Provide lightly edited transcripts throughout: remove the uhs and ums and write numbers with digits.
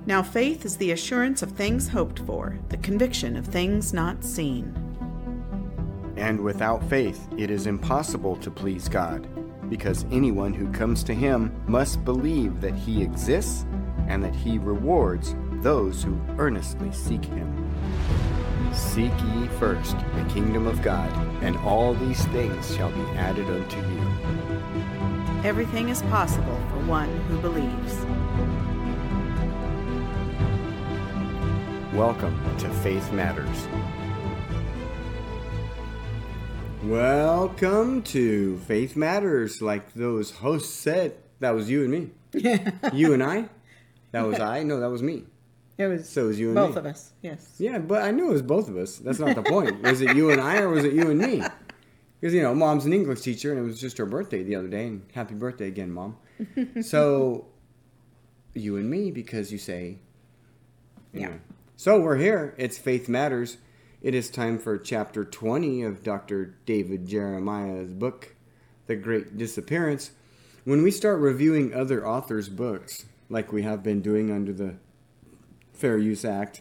Now faith is the assurance of things hoped for, the conviction of things not seen. And without faith, it is impossible to please God, because anyone who comes to him must believe that he exists and that he rewards those who earnestly seek him. Seek ye first the kingdom of God, and all these things shall be added unto you. Everything is possible for one who believes. Welcome to Faith Matters. Welcome to Faith Matters. Like those hosts said, that was you and me. You and I? That was I? No, that was me. It was So it was you and both me. of us, yes. Yeah, but I knew it was both of us. That's not the point. Was it you and I or was it you and me? Because, Mom's an English teacher and it was just her birthday the other day. And happy birthday again, Mom. So, you and me because you say, Yeah. So we're here. It's Faith Matters. It is time for chapter 20 of Dr. David Jeremiah's book, The Great Disappearance. When we start reviewing other authors' books, like we have been doing under the Fair Use Act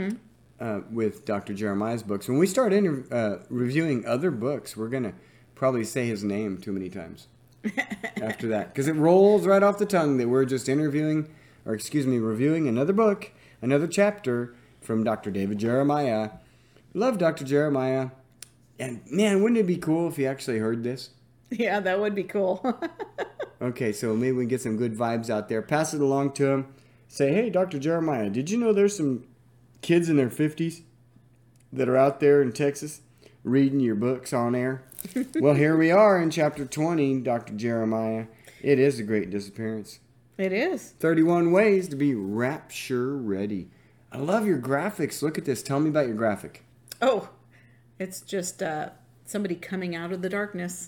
with Dr. Jeremiah's books, when we start reviewing other books, we're going to probably say his name too many times after that. Because it rolls right off the tongue that we're just reviewing another book, another chapter from Dr. David Jeremiah. Love Dr. Jeremiah. And man, wouldn't it be cool if he actually heard this? Yeah, that would be cool. Okay, so maybe we can get some good vibes out there. Pass it along to him. Say, hey, Dr. Jeremiah, did you know there's some kids in their 50s that are out there in Texas reading your books on air? Well, here we are in chapter 20, Dr. Jeremiah. It is a great disappearance. It is. 31 ways to be rapture ready. I love your graphics. Look at this. Tell me about your graphic. Oh, it's just somebody coming out of the darkness.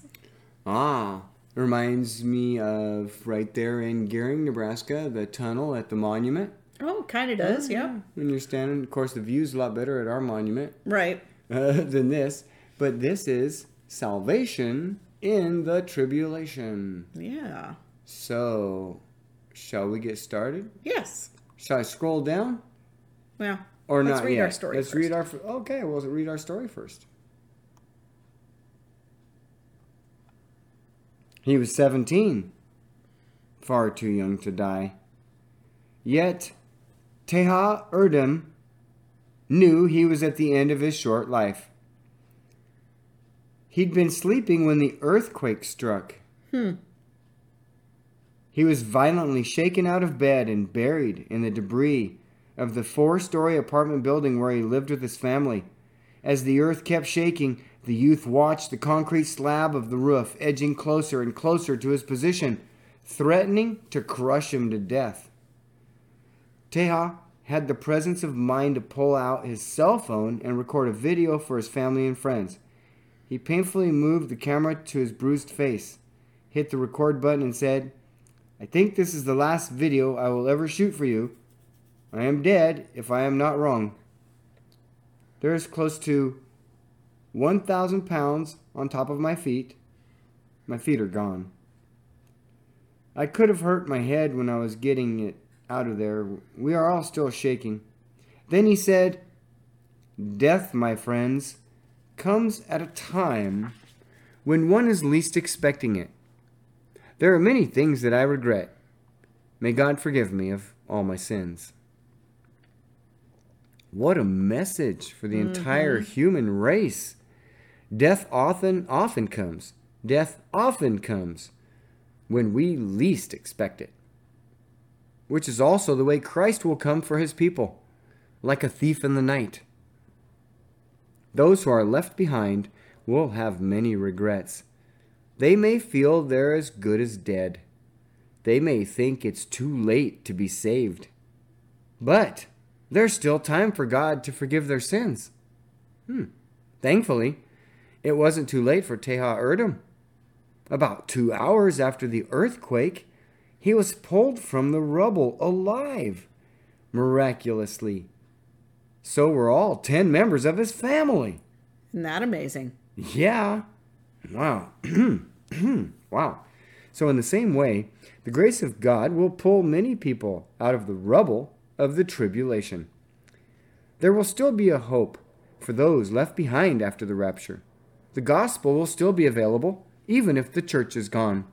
Reminds me of right there in Gering, Nebraska, the tunnel at the monument. Oh, kind of does, yeah. When you're standing, of course, the view's a lot better at our monument. Right. Than this. But this is salvation in the tribulation. Yeah. So, shall we get started? Yes. Shall I scroll down? Well, Or let's not read yet? our story Let's first. read our... Okay, well, let's read our story first. He was 17, far too young to die. Yet, Teha Erdem knew he was at the end of his short life. He'd been sleeping when the earthquake struck. He was violently shaken out of bed and buried in the debris of the 4-story apartment building where he lived with his family. As the earth kept shaking, the youth watched the concrete slab of the roof edging closer and closer to his position, threatening to crush him to death. Teha had the presence of mind to pull out his cell phone and record a video for his family and friends. He painfully moved the camera to his bruised face, hit the record button and said, "I think this is the last video I will ever shoot for you. I am dead if I am not wrong. There is close to 1,000 pounds on top of my feet. My feet are gone. I could have hurt my head when I was getting it out of there. We are all still shaking." Then he said, "Death, my friends, comes at a time when one is least expecting it. There are many things that I regret. May God forgive me of all my sins." What a message for the entire human race. Death often comes. Death often comes when we least expect it. Which is also the way Christ will come for his people, like a thief in the night. Those who are left behind will have many regrets. They may feel they're as good as dead. They may think it's too late to be saved. But there's still time for God to forgive their sins. Thankfully, it wasn't too late for Teha Erdem. About 2 hours after the earthquake, he was pulled from the rubble alive, miraculously. So were all 10 members of his family. Isn't that amazing? Yeah. Wow. Wow. So in the same way, the grace of God will pull many people out of the rubble of the tribulation. There will still be a hope for those left behind after the rapture. The gospel will still be available, even if the church is gone.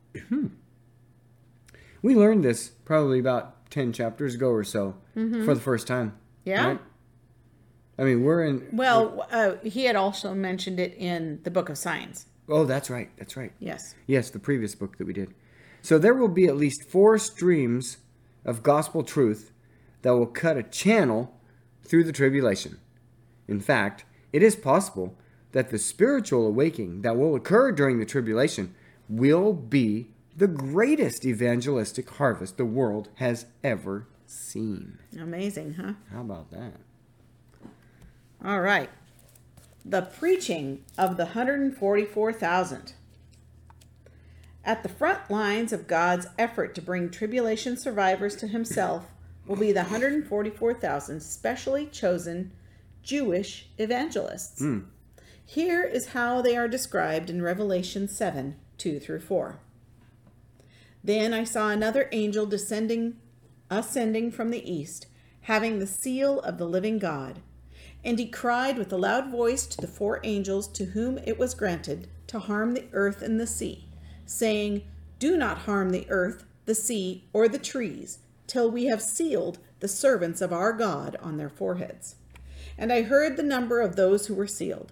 We learned this probably about 10 chapters ago or so for the first time. Yeah. Right? I mean, we're in... Well, he had also mentioned it in the Book of Signs. Oh, that's right. That's right. Yes. Yes, the previous book that we did. So there will be at least 4 streams of gospel truth that will cut a channel through the tribulation. In fact, it is possible that the spiritual awakening that will occur during the tribulation will be the greatest evangelistic harvest the world has ever seen. Amazing, huh? How about that? All right. The preaching of the 144,000. At the front lines of God's effort to bring tribulation survivors to himself will be the 144,000 specially chosen Jewish evangelists. Here is how they are described in Revelation 7, 2-4. Then I saw another angel ascending from the east, having the seal of the living God. And he cried with a loud voice to the 4 angels to whom it was granted to harm the earth and the sea, saying, "Do not harm the earth, the sea, or the trees, till we have sealed the servants of our God on their foreheads." And I heard the number of those who were sealed.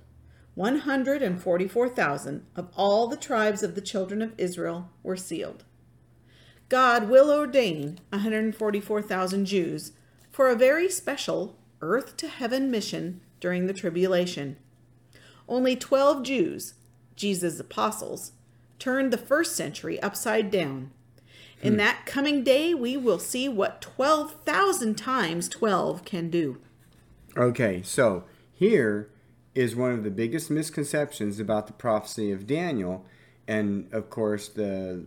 144,000 of all the tribes of the children of Israel were sealed. God will ordain 144,000 Jews for a very special earth to heaven mission during the tribulation. Only 12 Jews, Jesus' apostles, turned the first century upside down. In that coming day, we will see what 12,000 times 12 can do. Okay, so here is one of the biggest misconceptions about the prophecy of Daniel, and of course the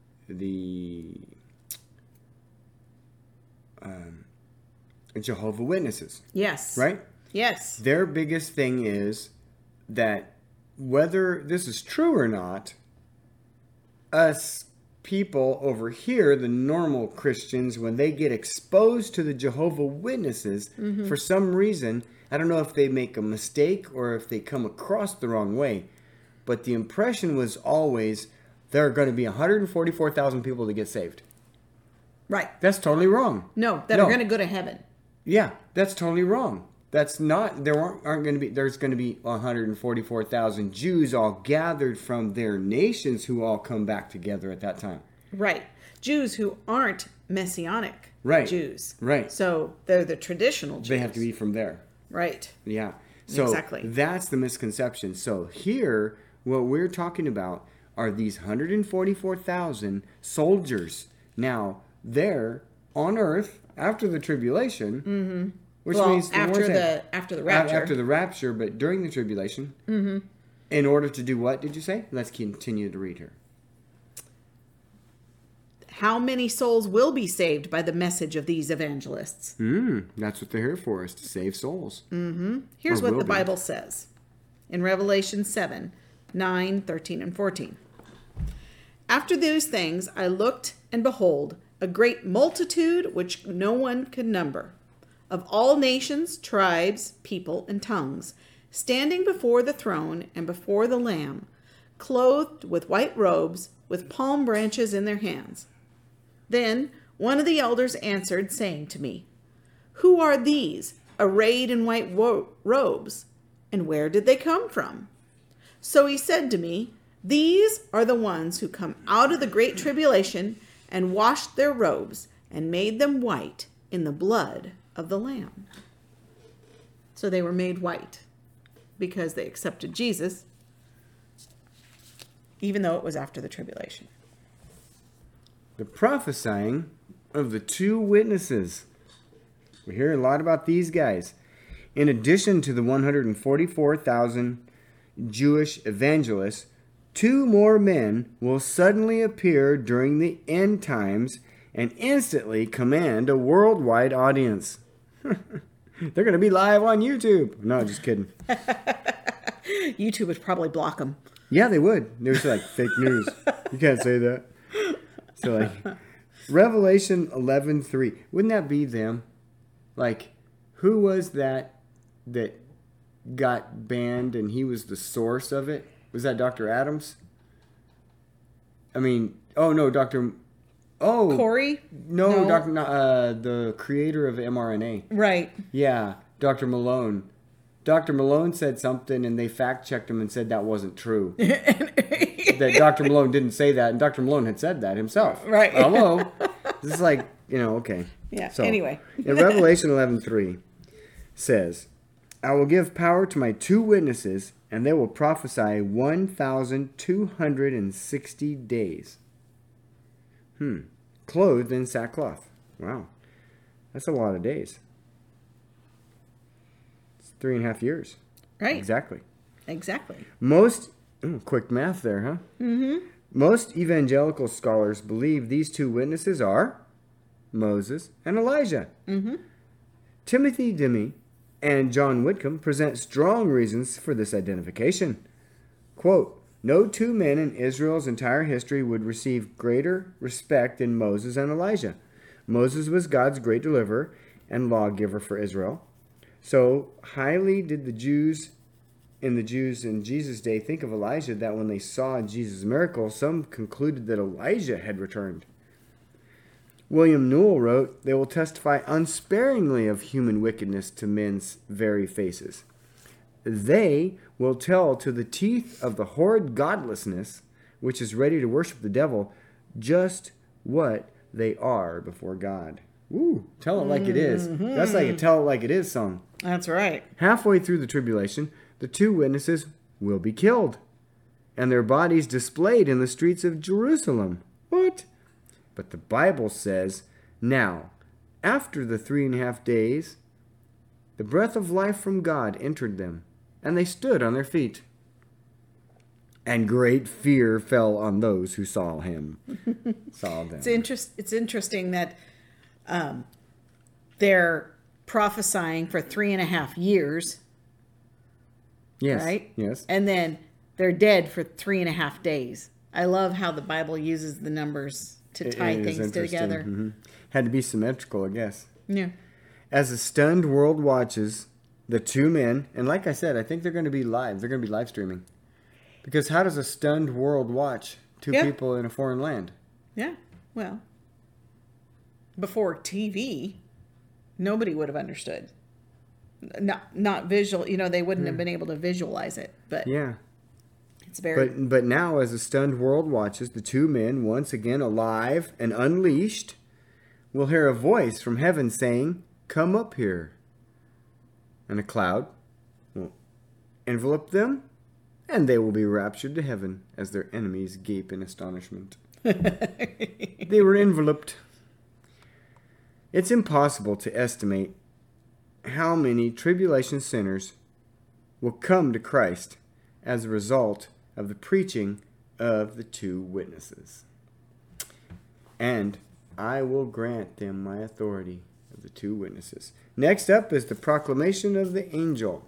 Jehovah Witnesses. Yes. Right? Yes. Their biggest thing is that whether this is true or not, us people over here, the normal Christians, when they get exposed to the Jehovah Witnesses, for some reason, I don't know if they make a mistake or if they come across the wrong way, but the impression was always there are going to be 144,000 people to get saved. Right. That's totally wrong. No, that are going to go to heaven. Yeah, that's totally wrong. That's not, there's going to be 144,000 Jews all gathered from their nations who all come back together at that time. Right. Jews who aren't Messianic Jews. Right. So they're the traditional Jews. They have to be from there. Right. Yeah. So exactly. That's the misconception. So here, what we're talking about are these 144,000 soldiers. Now, they're on earth after the tribulation, which means after the rapture. After the rapture, but during the tribulation, in order to do what? Did you say? Let's continue to read here. How many souls will be saved by the message of these evangelists? That's what they're here for, is to save souls. Here's what the Bible says in Revelation 7, 9, 13, and 14. After those things I looked, and behold, a great multitude which no one could number, of all nations, tribes, people, and tongues, standing before the throne and before the Lamb, clothed with white robes, with palm branches in their hands. Then one of the elders answered, saying to me, "Who are these, arrayed in white robes, and where did they come from?" So he said to me, "These are the ones who come out of the great tribulation and washed their robes and made them white in the blood of the Lamb." So they were made white because they accepted Jesus, even though it was after the tribulation. The prophesying of the 2 witnesses. We hear a lot about these guys. In addition to the 144,000 Jewish evangelists, 2 more men will suddenly appear during the end times and instantly command a worldwide audience. They're going to be live on YouTube. No, just kidding. YouTube would probably block them. Yeah, they would. There's like fake news. You can't say that. So like Revelation 11:3. Wouldn't that be them? Like, who was that got banned and he was the source of it? Was that Dr. Adams? I mean, oh no, Corey? No, Dr. The creator of mRNA. Right. Yeah, Dr. Malone. Dr. Malone said something and they fact checked him and said that wasn't true. That Dr. Malone didn't say that, and Dr. Malone had said that himself. Right. Hello. This is like, okay. Yeah, So, anyway. In Revelation 11:3 says, I will give power to my 2 witnesses, and they will prophesy 1,260 days. Clothed in sackcloth. Wow. That's a lot of days. It's 3.5 years. Right. Exactly. Quick math there, huh? Mm-hmm. Most evangelical scholars believe these 2 witnesses are Moses and Elijah. Mm-hmm. Timothy Demme and John Whitcomb present strong reasons for this identification. Quote, no 2 men in Israel's entire history would receive greater respect than Moses and Elijah. Moses was God's great deliverer and lawgiver for Israel. So highly did the Jews in Jesus' day think of Elijah that when they saw Jesus' miracle, some concluded that Elijah had returned. William Newell wrote, they will testify unsparingly of human wickedness to men's very faces. They will tell to the teeth of the horrid godlessness, which is ready to worship the devil, just what they are before God. Woo, tell it like it is. That's like a tell it like it is song. That's right. Halfway through the tribulation, the 2 witnesses will be killed, and their bodies displayed in the streets of Jerusalem. What? But the Bible says, now, after the 3.5 days, the breath of life from God entered them, and they stood on their feet. And great fear fell on those who saw them. It's interesting that they're prophesying for 3.5 years. Yes. Right? Yes. And then they're dead for 3.5 days. I love how the Bible uses the numbers to tie things together. Mm-hmm. Had to be symmetrical, I guess. Yeah. As a stunned world watches, the 2 men, and like I said, I think they're going to be live. They're going to be live streaming. Because how does a stunned world watch 2 people in a foreign land? Yeah. Well, before TV, nobody would have understood. Not visual, they wouldn't have been able to visualize it. But yeah. It's very. But now, as a stunned world watches, the 2 men, once again alive and unleashed, will hear a voice from heaven saying, come up here. And a cloud will envelop them, and they will be raptured to heaven as their enemies gape in astonishment. They were enveloped. It's impossible to estimate how many tribulation sinners will come to Christ as a result of the preaching of the 2 witnesses. And I will grant them my authority of the 2 witnesses. Next up is the proclamation of the angel.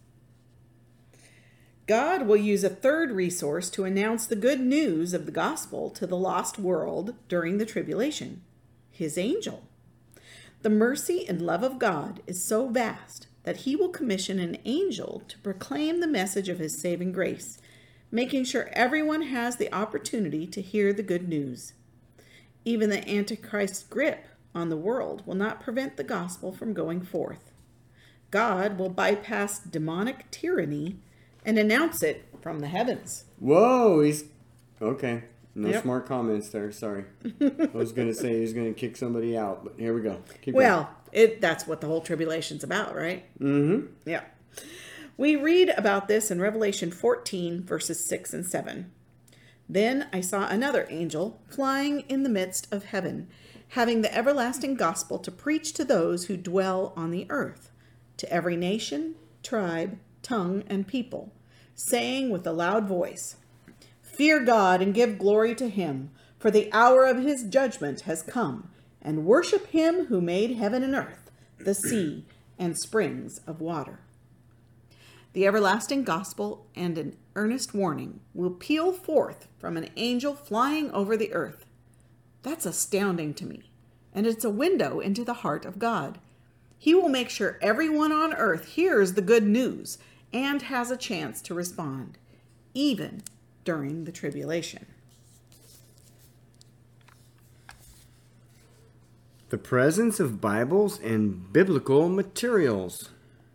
God will use a 3rd resource to announce the good news of the gospel to the lost world during the tribulation. His angel. The mercy and love of God is so vast that he will commission an angel to proclaim the message of his saving grace, making sure everyone has the opportunity to hear the good news. Even the Antichrist's grip on the world will not prevent the gospel from going forth. God will bypass demonic tyranny and announce it from the heavens. Whoa, okay. No smart comments there, sorry. I was going to say he's going to kick somebody out, but here we go. Keep going. That's what the whole tribulation's about, right? Mm-hmm. Yeah. We read about this in Revelation 14, verses 6 and 7. Then I saw another angel flying in the midst of heaven, having the everlasting gospel to preach to those who dwell on the earth, to every nation, tribe, tongue, and people, saying with a loud voice, fear God and give glory to him, for the hour of his judgment has come, and worship him who made heaven and earth, the sea, and springs of water. The everlasting gospel and an earnest warning will peal forth from an angel flying over the earth. That's astounding to me, and it's a window into the heart of God. He will make sure everyone on earth hears the good news and has a chance to respond, even during the tribulation. The presence of Bibles and biblical materials.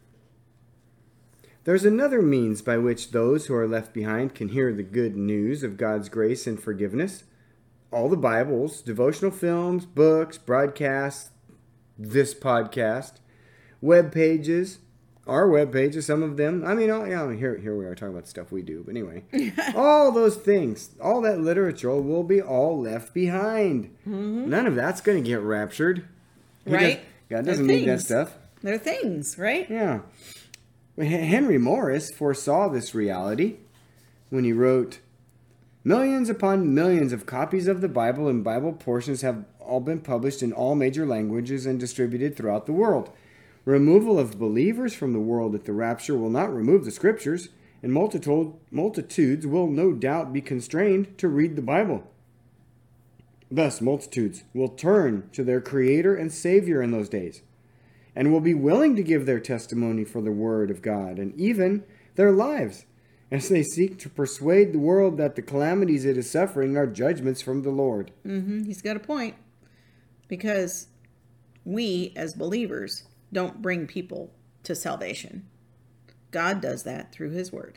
There's another means by which those who are left behind can hear the good news of God's grace and forgiveness. All the Bibles, devotional films, books, broadcasts, this podcast, web pages, our web pages, some of them. I mean, here we are talking about stuff we do. But anyway, all those things, all that literature will be all left behind. Mm-hmm. None of that's going to get raptured. Right? God doesn't need that stuff. They're things, right? Yeah. Henry Morris foresaw this reality when he wrote, "Millions upon millions of copies of the Bible and Bible portions have all been published in all major languages and distributed throughout the world. Removal of believers from the world at the rapture will not remove the scriptures, and multitudes will no doubt be constrained to read the Bible. Thus, multitudes will turn to their Creator and Savior in those days, and will be willing to give their testimony for the Word of God, and even their lives, as they seek to persuade the world that the calamities it is suffering are judgments from the Lord." Mm-hmm. He's got a point. Because we, as believers, don't bring people to salvation. God does that through his word.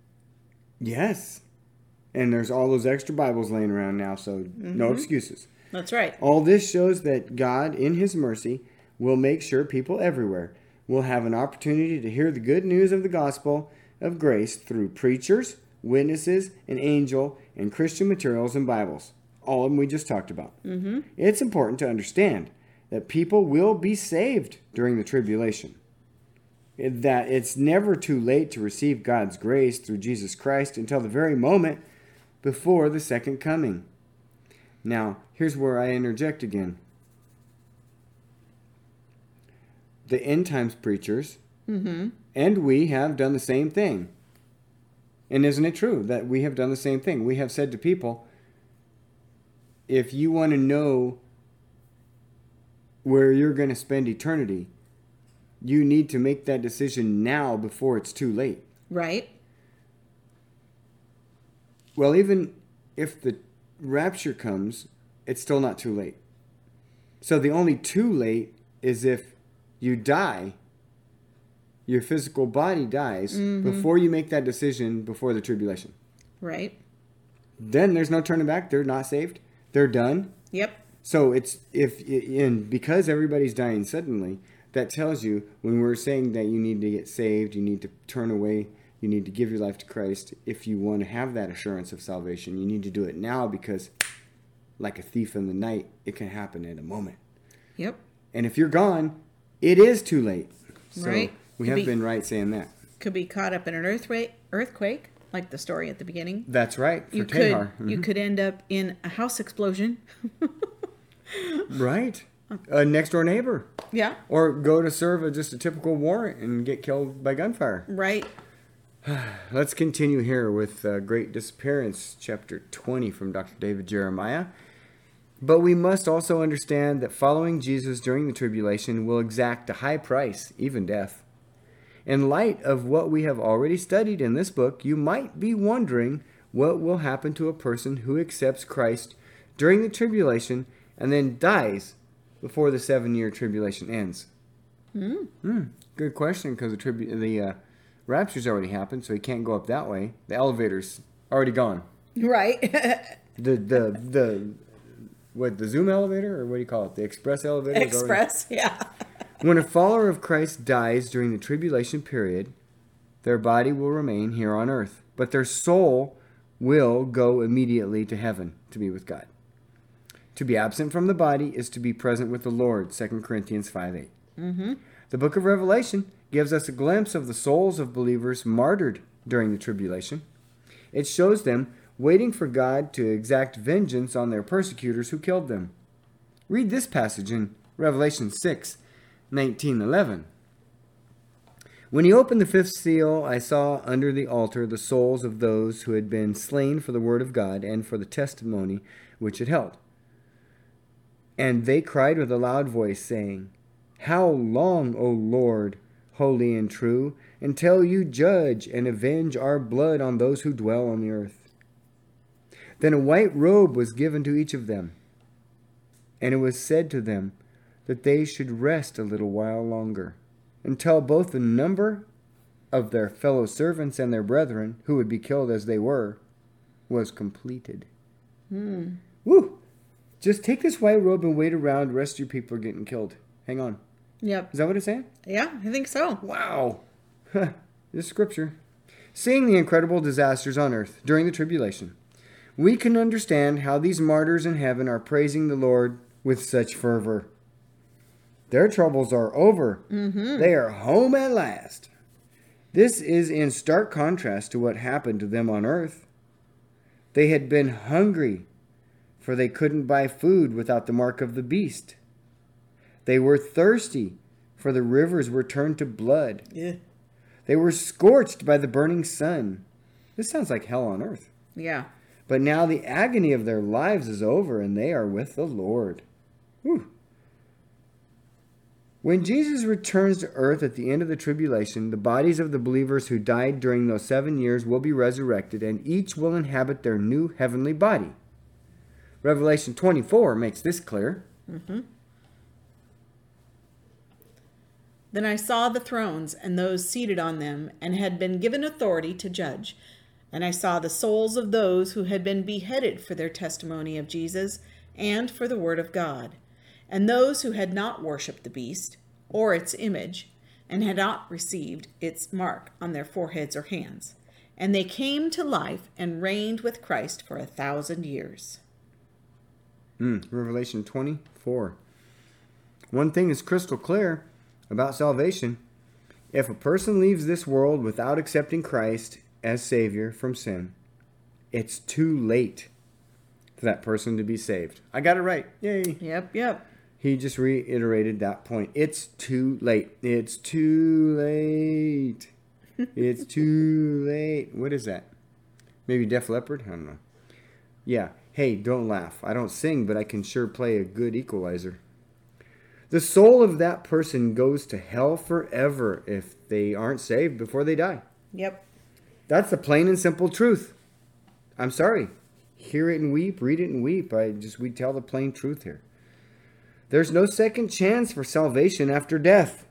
Yes. And there's all those extra Bibles laying around now, so no excuses. That's right. All this shows that God, in his mercy, will make sure people everywhere will have an opportunity to hear the good news of the gospel of grace through preachers, witnesses, an angel, and Christian materials and Bibles. All of them we just talked about. Mm-hmm. It's important to understand that people will be saved during the tribulation. That it's never too late to receive God's grace through Jesus Christ until the very moment before the second coming. Now, here's where I interject again. The end times preachers and we have done the same thing. And isn't it true that we have done the same thing? We have said to people, if you want to know where you're going to spend eternity, you need to make that decision now before it's too late. Right. Well, even if the rapture comes, it's still not too late. So the only too late is if you die, your physical body dies before you make that decision before the tribulation. Right. Then there's no turning back. They're not saved. They're done. Yep. So because everybody's dying suddenly, that tells you when we're saying that you need to get saved, you need to turn away, you need to give your life to Christ. If you want to have that assurance of salvation, you need to do it now because, like a thief in the night, it can happen in a moment. Yep. And if you're gone, it is too late. So right. We have been right saying that. Could be caught up in an earthquake, like the story at the beginning. That's right. For You Tehar. you could end up in a house explosion. Right. A next door neighbor. Yeah. Or go to serve just a typical warrant and get killed by gunfire. Right. Let's continue here with Great Disappearance, chapter 20 from Dr. David Jeremiah. But we must also understand that following Jesus during the tribulation will exact a high price, even death. In light of what we have already studied in this book, you might be wondering what will happen to a person who accepts Christ during the tribulation and then dies before the 7-year tribulation ends. Good question, because the rapture's already happened, so he can't go up that way. The elevator's already gone. Right. The Zoom elevator, or what do you call it? The express elevator? Express, yeah. When a follower of Christ dies during the tribulation period, their body will remain here on earth, but their soul will go immediately to heaven to be with God. To be absent from the body is to be present with the Lord, 2 Corinthians 5:8. The book of Revelation gives us a glimpse of the souls of believers martyred during the tribulation. It shows them waiting for God to exact vengeance on their persecutors who killed them. Read this passage in Revelation 6:19-11. When he opened the fifth seal, I saw under the altar the souls of those who had been slain for the word of God and for the testimony which it held. And they cried with a loud voice, saying, How long, O Lord, holy and true, until you judge and avenge our blood on those who dwell on the earth? Then a white robe was given to each of them, and it was said to them that they should rest a little while longer, until both the number of their fellow servants and their brethren, who would be killed as they were, was completed. Woo! Just take this white robe and wait around. The rest of your people are getting killed. Hang on. Yep. Is that what it's saying? Yeah, I think so. Wow. This is scripture. Seeing the incredible disasters on earth during the tribulation, we can understand how these martyrs in heaven are praising the Lord with such fervor. Their troubles are over. They are home at last. This is in stark contrast to what happened to them on earth. They had been hungry, for they couldn't buy food without the mark of the beast. They were thirsty, for the rivers were turned to blood. Yeah. They were scorched by the burning sun. This sounds like hell on earth. Yeah. But now the agony of their lives is over, and they are with the Lord. Whew. When Jesus returns to earth at the end of the tribulation, the bodies of the believers who died during those 7 years will be resurrected, and each will inhabit their new heavenly body. Revelation 24 makes this clear. Then I saw the thrones and those seated on them, and had been given authority to judge. And I saw the souls of those who had been beheaded for their testimony of Jesus and for the word of God, and those who had not worshipped the beast or its image, and had not received its mark on their foreheads or hands. And they came to life and reigned with Christ for 1,000 years. Revelation 24. One thing is crystal clear about salvation. If a person leaves this world without accepting Christ as Savior from sin, it's too late for that person to be saved. I got it right. Yay. Yep. He just reiterated that point. It's too late. It's too late. It's too late. What is that? Maybe Def Leppard? I don't know. Yeah. Hey, don't laugh. I don't sing, but I can sure play a good equalizer. The soul of that person goes to hell forever if they aren't saved before they die. Yep. That's the plain and simple truth. I'm sorry. Hear it and weep, read it and weep. We tell the plain truth here. There's no second chance for salvation after death.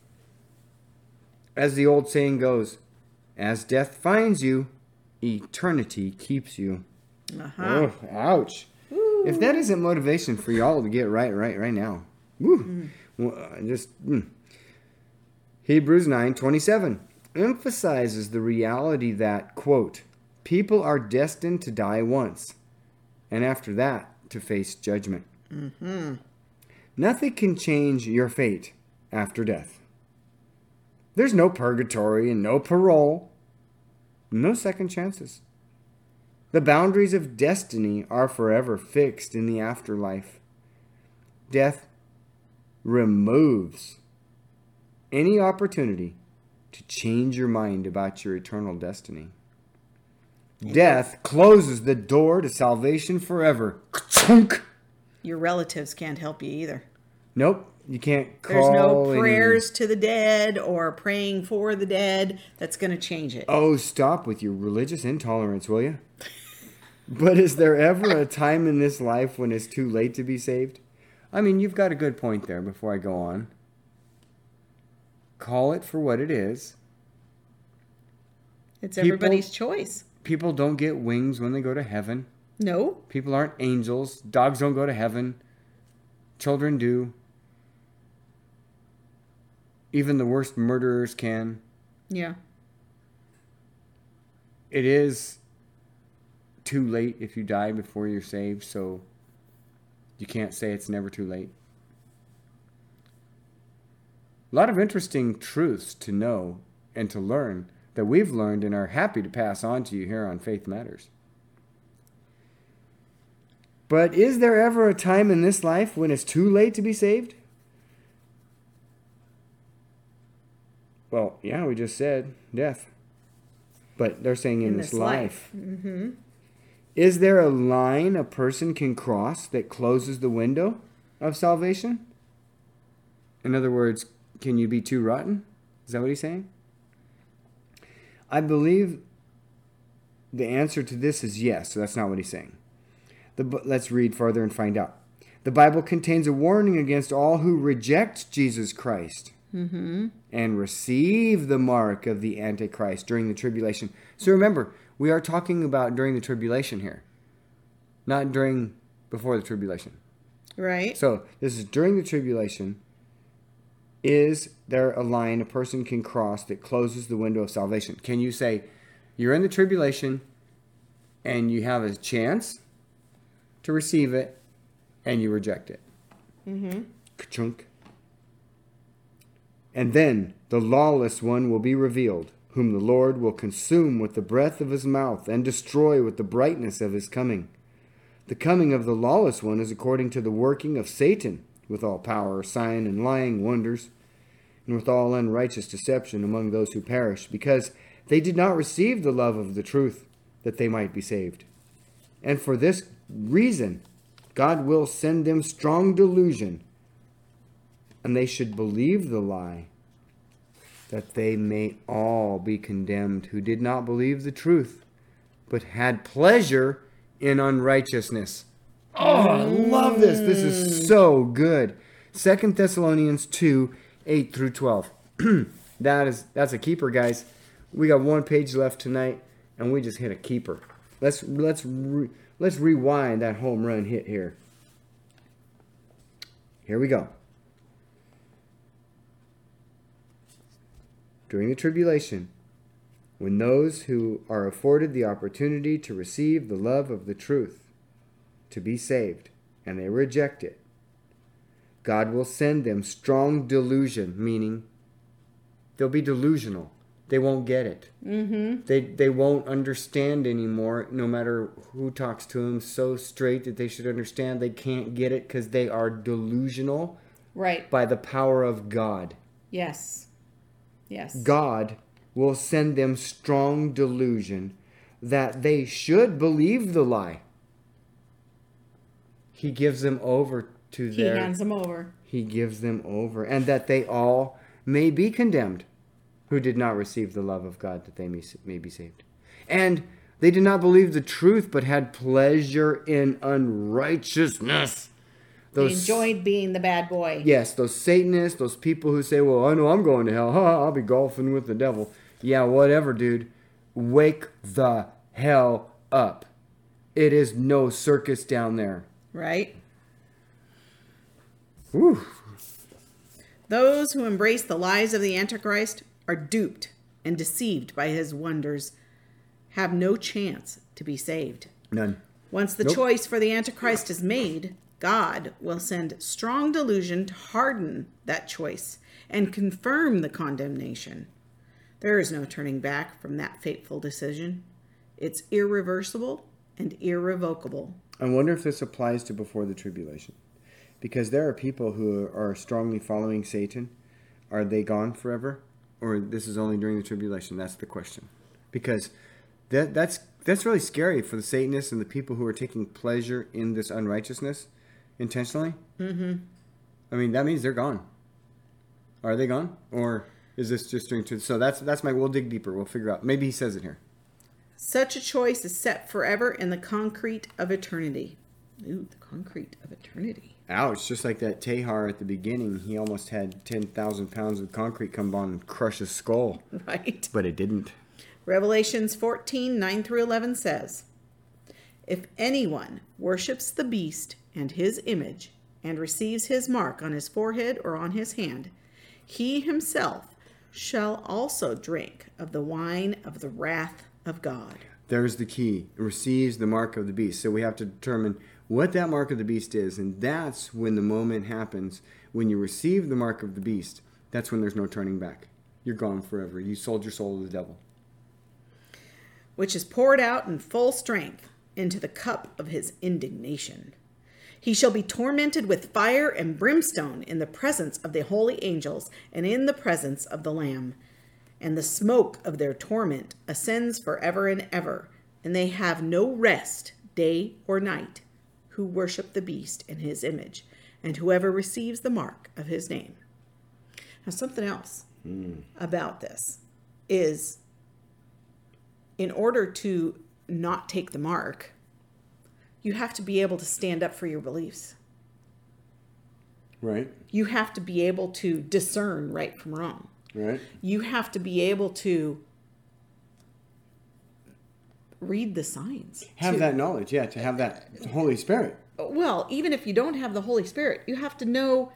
As the old saying goes, as death finds you, eternity keeps you. Oh, ouch. Ooh. If that isn't motivation for y'all to get right now. Woo. Well, Hebrews 9:27 emphasizes the reality that, quote, people are destined to die once, and after that, to face judgment. Nothing can change your fate after death. There's no purgatory and no parole, no second chances. The boundaries of destiny are forever fixed in the afterlife. Death removes any opportunity to change your mind about your eternal destiny. Death closes the door to salvation forever. Your relatives can't help you either. Nope. You can't call. There's no prayers to the dead or praying for the dead that's going to change it. Oh, stop with your religious intolerance, will you? But is there ever a time in this life when it's too late to be saved? I mean, you've got a good point there before I go on. Call it for what it is. It's everybody's choice. People don't get wings when they go to heaven. No. People aren't angels. Dogs don't go to heaven. Children do. Even the worst murderers can. Yeah. It is too late if you die before you're saved, so you can't say it's never too late. A lot of interesting truths to know and to learn that we've learned and are happy to pass on to you here on Faith Matters. But is there ever a time in this life when it's too late to be saved? Well, yeah, we just said death. But they're saying in this life. Mm-hmm. Is there a line a person can cross that closes the window of salvation? In other words, can you be too rotten? Is that what he's saying? I believe the answer to this is yes, so that's not what he's saying. Let's read further and find out. The Bible contains a warning against all who reject Jesus Christ and receive the mark of the Antichrist during the tribulation. So remember, we are talking about during the tribulation here, not before the tribulation. Right. So this is during the tribulation. Is there a line a person can cross that closes the window of salvation? Can you say, you're in the tribulation and you have a chance to receive it and you reject it? Ka-chunk. And then the lawless one will be revealed, whom the Lord will consume with the breath of his mouth and destroy with the brightness of his coming. The coming of the lawless one is according to the working of Satan, with all power, sign, and lying wonders, and with all unrighteous deception among those who perish, because they did not receive the love of the truth, that they might be saved. And for this reason, God will send them strong delusion, and they should believe the lie, that they may all be condemned who did not believe the truth, but had pleasure in unrighteousness. Oh, I love this. This is so good. 2 Thessalonians 2, 8 through 12. That's a keeper, guys. We got one page left tonight, and we just hit a keeper. Let's rewind that home run hit here. Here we go. During the tribulation, when those who are afforded the opportunity to receive the love of the truth, to be saved, and they reject it, God will send them strong delusion, meaning they'll be delusional. They won't get it. They won't understand anymore, no matter who talks to them so straight that they should understand. They can't get it because they are delusional. Right. By the power of God. Yes. Yes. God will send them strong delusion that they should believe the lie. He gives them over to He hands them over. He gives them over, and that they all may be condemned who did not receive the love of God, that they may be saved. And they did not believe the truth, but had pleasure in unrighteousness. They enjoyed being the bad boy. Yes, those Satanists, those people who say, well, I know I'm going to hell. I'll be golfing with the devil. Yeah, whatever, dude. Wake the hell up. It is no circus down there. Right? Whew. Those who embrace the lies of the Antichrist are duped and deceived by his wonders, have no chance to be saved. None. Once the choice for the Antichrist is made, God will send strong delusion to harden that choice and confirm the condemnation. There is no turning back from that fateful decision. It's irreversible and irrevocable. I wonder if this applies to before the tribulation. Because there are people who are strongly following Satan. Are they gone forever? Or this is only during the tribulation? That's the question. Because that's really scary for the Satanists and the people who are taking pleasure in this unrighteousness intentionally. I mean, that means they're gone. Are they gone? Or is this just during... So that's we'll dig deeper. We'll figure out. Maybe he says it here. Such a choice is set forever in the concrete of eternity. Ooh, the concrete of eternity. Ouch, just like that Tahar at the beginning. He almost had 10,000 pounds of concrete come on and crush his skull. Right. But it didn't. Revelations 14, 9 through 11 says, if anyone worships the beast and his image and receives his mark on his forehead or on his hand, he himself shall also drink of the wine of the wrath of God. There's the key. It receives the mark of the beast. So we have to determine what that mark of the beast is. And that's when the moment happens. When you receive the mark of the beast, that's when there's no turning back. You're gone forever. You sold your soul to the devil. Which is poured out in full strength into the cup of his indignation. He shall be tormented with fire and brimstone in the presence of the holy angels and in the presence of the Lamb. And the smoke of their torment ascends forever and ever, and they have no rest day or night who worship the beast and his image, and whoever receives the mark of his name. Now, something else about this is, in order to not take the mark, you have to be able to stand up for your beliefs. Right. You have to be able to discern right from wrong. Right. You have to be able to read the signs. Have that knowledge, to have that Holy Spirit. Well, even if you don't have the Holy Spirit, you have to know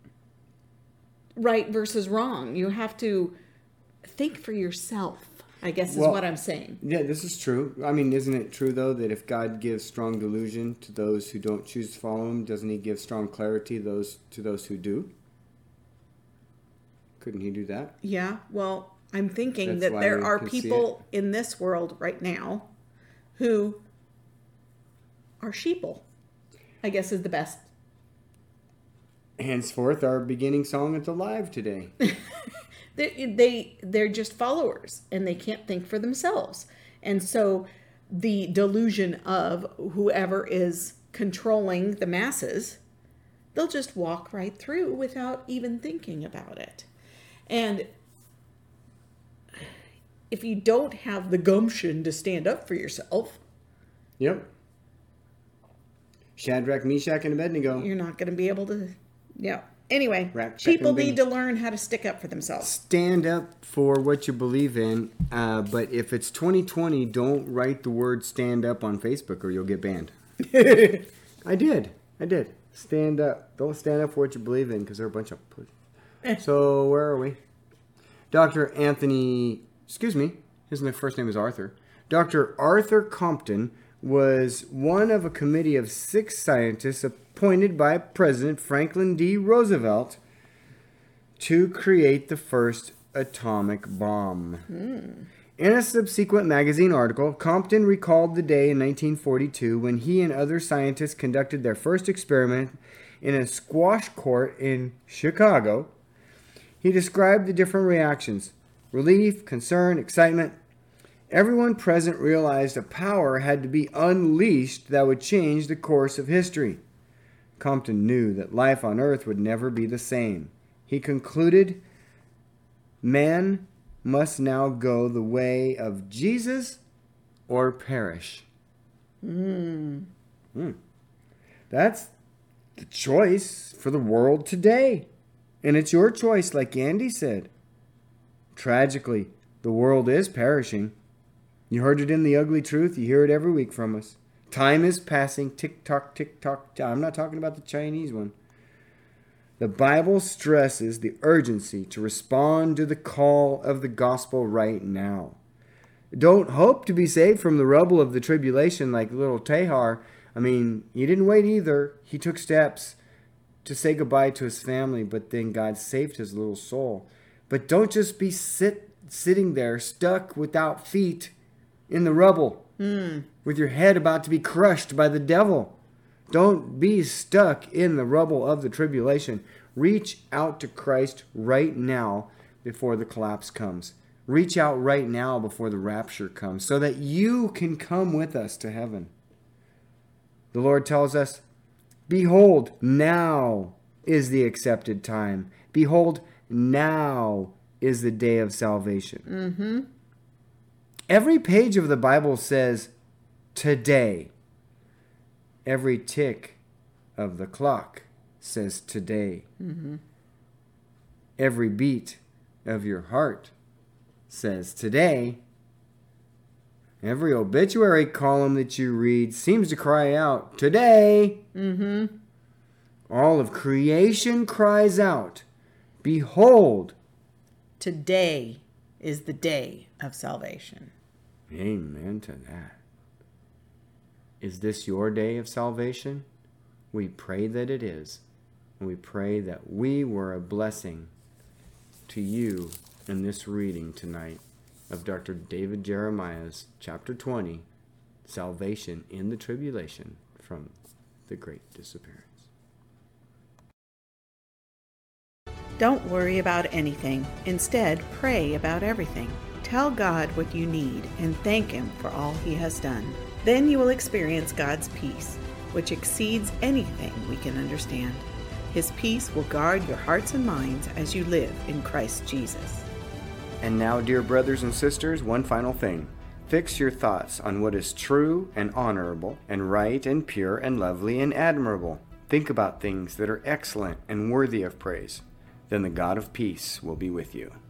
right versus wrong. You have to think for yourself, I guess is what I'm saying. Yeah, this is true. I mean, isn't it true, though, that if God gives strong delusion to those who don't choose to follow him, doesn't he give strong clarity to those who do? Couldn't he do that? Yeah, well, I'm thinking That's that why there we are can see people in this world right now who are sheeple, I guess is the best. Henceforth, our beginning song at the live today. They're just followers, and they can't think for themselves. And so the delusion of whoever is controlling the masses, they'll just walk right through without even thinking about it. And if you don't have the gumption to stand up for yourself, Yep. Shadrach, Meshach, and Abednego. you're not going to be able to. Yeah. Anyway, Rack, people check, and need to learn how to stick up for themselves. Stand up for what you believe in, but if it's 2020, don't write the word stand up on Facebook or you'll get banned. I did. Stand up. Don't stand up for what you believe in because they're a bunch of pussies. So where are we? Dr. Anthony, his first name is Arthur. Dr. Arthur Compton was one of a committee of 6 scientists appointed by President Franklin D. Roosevelt to create the first atomic bomb. In a subsequent magazine article, Compton recalled the day in 1942 when he and other scientists conducted their first experiment in a squash court in Chicago. He described the different reactions: relief, concern, excitement. Everyone present realized a power had to be unleashed that would change the course of history. Compton knew that life on Earth would never be the same. He concluded, man must now go the way of Jesus or perish. That's the choice for the world today. And it's your choice, like Andy said. Tragically, the world is perishing. You heard it in The Ugly Truth. You hear it every week from us. Time is passing. Tick-tock, tick-tock. I'm not talking about the Chinese one. The Bible stresses the urgency to respond to the call of the gospel right now. Don't hope to be saved from the rubble of the tribulation like little Tahar. I mean, he didn't wait either. He took steps to say goodbye to his family, but then God saved his little soul. But don't just be sitting there stuck without feet in the rubble with your head about to be crushed by the devil. Don't be stuck in the rubble of the tribulation. Reach out to Christ right now before the collapse comes. Reach out right now before the rapture comes so that you can come with us to heaven. The Lord tells us, behold, now is the accepted time. Behold, now is the day of salvation. Every page of the Bible says today. Every tick of the clock says today. Every beat of your heart says today. Every obituary column that you read seems to cry out today. All of creation cries out, behold. Today is the day of salvation. Amen to that. Is this your day of salvation? We pray that it is. And we pray that we were a blessing to you in this reading tonight of Dr. David Jeremiah's chapter 20, Salvation in the Tribulation from the Great Disappearance. Don't worry about anything. Instead, pray about everything. Tell God what you need and thank Him for all He has done. Then you will experience God's peace, which exceeds anything we can understand. His peace will guard your hearts and minds as you live in Christ Jesus. And now, dear brothers and sisters, one final thing. Fix your thoughts on what is true and honorable and right and pure and lovely and admirable. Think about things that are excellent and worthy of praise. Then the God of peace will be with you.